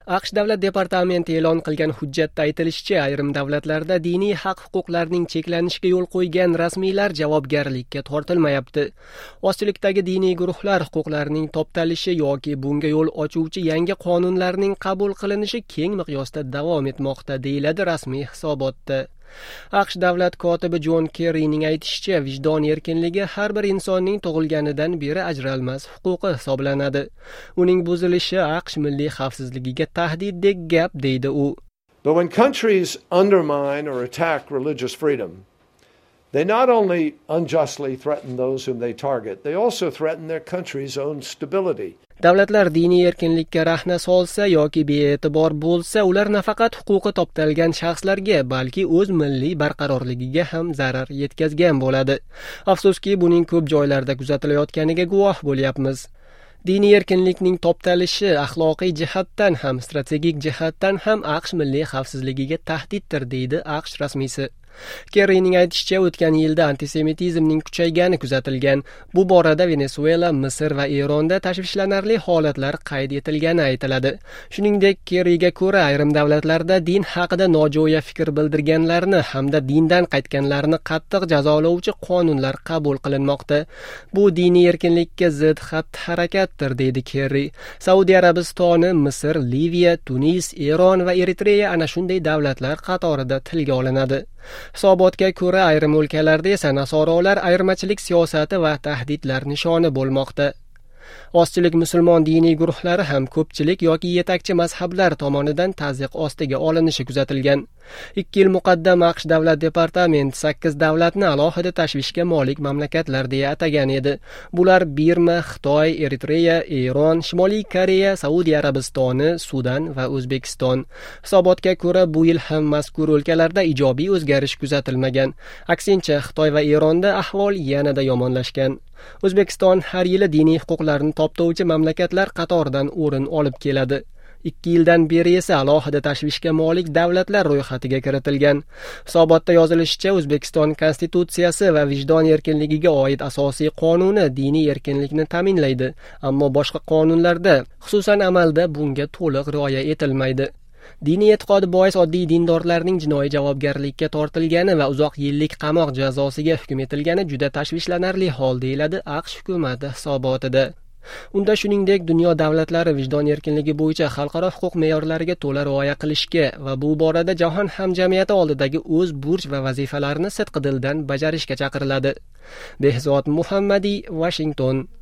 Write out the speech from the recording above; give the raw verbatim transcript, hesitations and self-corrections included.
AQSh Davlat departamenti e'lon qilgan hujjatda aytilishicha, ayrim davlatlarda diniy haq-huquqlarning cheklanishiga yo'l qo'ygan rasmiylar javobgarlikka tortilmayapti. Ozchilikdagi diniy guruhlar huquqlarining toptalishi yoki bunga yo'l ochuvchi yangi qonunlarning qabul qilinishi keng miqyosda davom etmoqda, deyiladi rasmiy hisobotda. AQSh davlat kotibi Jon Kerrining aytishicha, vijdon erkinligi har bir insonning tug'ilganidan beri ajralmas huquqi hisoblanadi. Uning buzilishi AQSh milliy xavfsizligiga tahdiddek gap, deydi u. But when countries undermine or attack religious freedom, they not only unjustly threaten those whom they target, they also threaten their country's own stability. Davlatlar diniy erkinlikka rahna solsa yoki bee'tibor bo'lsa, ular nafaqat huquqi toptalgan shaxslarga, balki o'z milliy barqarorligiga ham zarar yetkazgan bo'ladi. Afsuski, buning ko'p joylarda kuzatilayotganiga guvoh bo'lyapmiz. Diniy erkinlikning toptalishi axloqiy jihatdan ham, strategik jihatdan ham AQSh milliy xavfsizligiga tahdiddir, deydi AQSh rasmiysi. Kerrining aytishicha, o'tgan yilda antisemitizmning kuchaygani kuzatilgan. Bu borada Venesuela, Misr va Eronda tashvishlanarli holatlar qayd etilgani aytiladi. Shuningdek, Kerriga ko'ra, ayrim davlatlarda din haqida nojo'ya fikr bildirganlarni hamda dindan qaytganlarni qattiq jazolovchi qonunlar qabul qilinmoqda. Bu diniy erkinlikka zid xatti-harakatdir, deydi Kerri. Saudiya Arabistoni, Misr, Liviya, Tunis, Eron va Eritreya ana shunday davlatlar qatorida tilga olinadi. Hisobotga ko'ra, ayrim o'lkalarda esa nasoralar ayirmachilik siyosati va tahdidlar nishoni bo'lmoqda. Ozchilik musulmon diniy guruhlari ham ko'pchilik yoki yetakchi mazhablar tomonidan tazyiq ostiga olinishi kuzatilgan. ikki yil muqaddam AQSh davlat departamenti sakkiz davlatni alohida tashvishga molik mamlakatlar deya atagan edi. Bular Birma, Xitoy, Eritreya, Eron, Shimoliy Koreya, Saudiya Arabistoni, Sudan va O'zbekiston. Hisobotga ko'ra, bu yil ham mazkur o'lkalarda ijobiy o'zgarish kuzatilmagan. Aksincha, Xitoy va Eronda ahvol yanada yomonlashgan. O'zbekiston har yili diniy huquqlarni toptovchi mamlakatlar qatoridan o'rin olib keladi. ikki yildan beri esa alohida tashvishga molik davlatlar ro'yxatiga kiritilgan. Hisobotda yozilishicha, O'zbekiston konstitutsiyasi va vijdon erkinligiga oid asosiy qonuni diniy erkinlikni ta'minlaydi, ammo boshqa qonunlarda, xususan amalda bunga to'liq rioya etilmaydi. Diniy e'tiqodi bois oddiy dindorlarning jinoiy javobgarlikka tortilgani va uzoq yillik qamoq jazosiga hukm etilgani juda tashvishlanarli hol, deyiladi AQSh hukumati hisobotida. Unda shuningdek, dunyo davlatlari vijdon erkinligi bo'yicha xalqaro huquq me'yorlariga to'la rioya qilishga va bu borada jahon hamjamiyati oldidagi o'z burch va vazifalarini sidqidildan bajarishga chaqiriladi. Behzod Muhammadiy, Washington.